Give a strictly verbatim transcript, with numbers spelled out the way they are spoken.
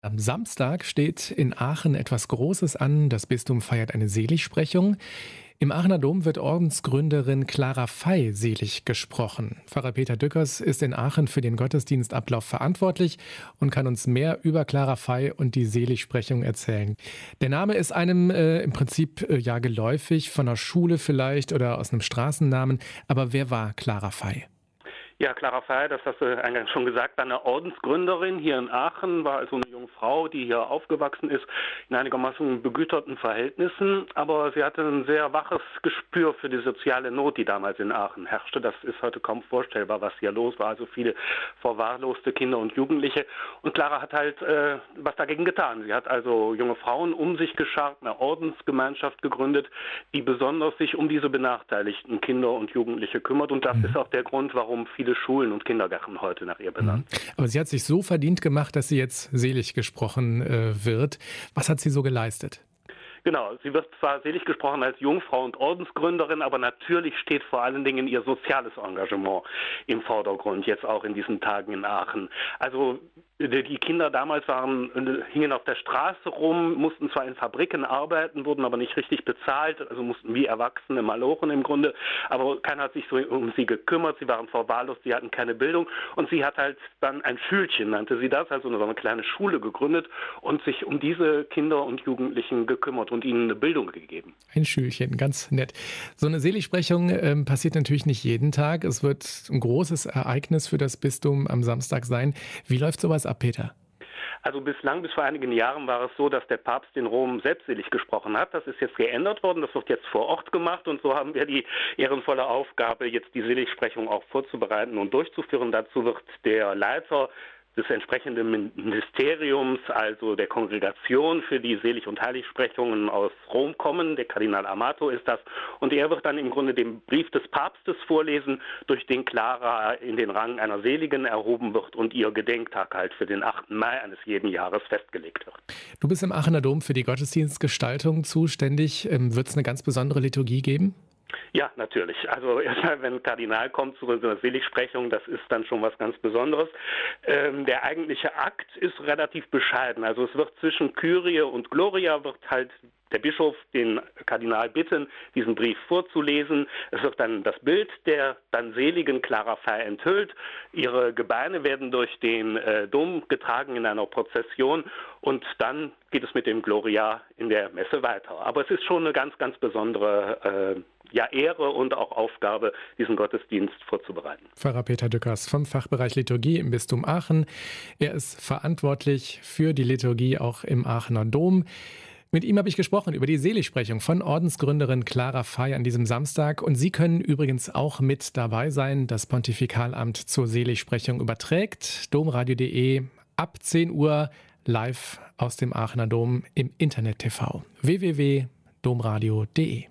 Am Samstag steht in Aachen etwas Großes an. Das Bistum feiert eine Seligsprechung. Im Aachener Dom wird Ordensgründerin Clara Fey selig gesprochen. Pfarrer Peter Dückers ist in Aachen für den Gottesdienstablauf verantwortlich und kann uns mehr über Clara Fey und die Seligsprechung erzählen. Der Name ist einem äh, im Prinzip äh, ja geläufig, von einer Schule vielleicht oder aus einem Straßennamen. Aber wer war Clara Fey? Ja, Clara Fey, das hast du eingangs schon gesagt, war eine Ordensgründerin hier in Aachen, war also eine junge Frau, die hier aufgewachsen ist, in einigermaßen begüterten Verhältnissen, aber sie hatte ein sehr waches Gespür für die soziale Not, die damals in Aachen herrschte. Das ist heute kaum vorstellbar, was hier los war, also viele verwahrloste Kinder und Jugendliche. Und Clara hat halt äh, was dagegen getan. Sie hat also junge Frauen um sich geschart, eine Ordensgemeinschaft gegründet, die besonders sich um diese benachteiligten Kinder und Jugendliche kümmert. Und das mhm. ist auch der Grund, warum viele Schulen und Kindergärten heute nach ihr benannt. Aber sie hat sich so verdient gemacht, dass sie jetzt selig gesprochen äh, wird. Was hat sie so geleistet? Genau, sie wird zwar selig gesprochen als Jungfrau und Ordensgründerin, aber natürlich steht vor allen Dingen ihr soziales Engagement im Vordergrund, jetzt auch in diesen Tagen in Aachen. Also die Kinder damals waren, hingen auf der Straße rum, mussten zwar in Fabriken arbeiten, wurden aber nicht richtig bezahlt, also mussten wie Erwachsene malochen im Grunde, aber keiner hat sich so um sie gekümmert, sie waren verwahrlost, sie hatten keine Bildung und sie hat halt dann ein Schülchen, nannte sie das, also so eine kleine Schule gegründet und sich um diese Kinder und Jugendlichen gekümmert und ihnen eine Bildung gegeben. Ein Schülchen, ganz nett. So eine Seligsprechung ähm, passiert natürlich nicht jeden Tag. Es wird ein großes Ereignis für das Bistum am Samstag sein. Wie läuft sowas ab, Peter? Also bislang, bis vor einigen Jahren war es so, dass der Papst in Rom selbst selig gesprochen hat. Das ist jetzt geändert worden, das wird jetzt vor Ort gemacht und so haben wir die ehrenvolle Aufgabe, jetzt die Seligsprechung auch vorzubereiten und durchzuführen. Dazu wird der Leiter des entsprechenden Ministeriums, also der Kongregation für die Selig- und Heiligsprechungen aus Rom kommen. Der Kardinal Amato ist das. Und er wird dann im Grunde den Brief des Papstes vorlesen, durch den Clara in den Rang einer Seligen erhoben wird und ihr Gedenktag halt für den achten Mai eines jeden Jahres festgelegt wird. Du bist im Aachener Dom für die Gottesdienstgestaltung zuständig. Wird es eine ganz besondere Liturgie geben? Ja, natürlich. Also erstmal, wenn ein Kardinal kommt zu einer Seligsprechung, das ist dann schon was ganz Besonderes. Ähm, der eigentliche Akt ist relativ bescheiden. Also es wird zwischen Kyrie und Gloria wird halt der Bischof den Kardinal bitten, diesen Brief vorzulesen. Es wird dann das Bild der dann seligen Clara Fey enthüllt. Ihre Gebeine werden durch den äh, Dom getragen in einer Prozession und dann geht es mit dem Gloria in der Messe weiter. Aber es ist schon eine ganz, ganz besondere äh, ja, Ehre und auch Aufgabe, diesen Gottesdienst vorzubereiten. Pfarrer Peter Dückers vom Fachbereich Liturgie im Bistum Aachen. Er ist verantwortlich für die Liturgie auch im Aachener Dom. Mit ihm habe ich gesprochen über die Seligsprechung von Ordensgründerin Clara Fey an diesem Samstag. Und Sie können übrigens auch mit dabei sein. Das Pontifikalamt zur Seligsprechung überträgt. domradio punkt de ab zehn Uhr live aus dem Aachener Dom im Internet T V. w w w punkt domradio punkt de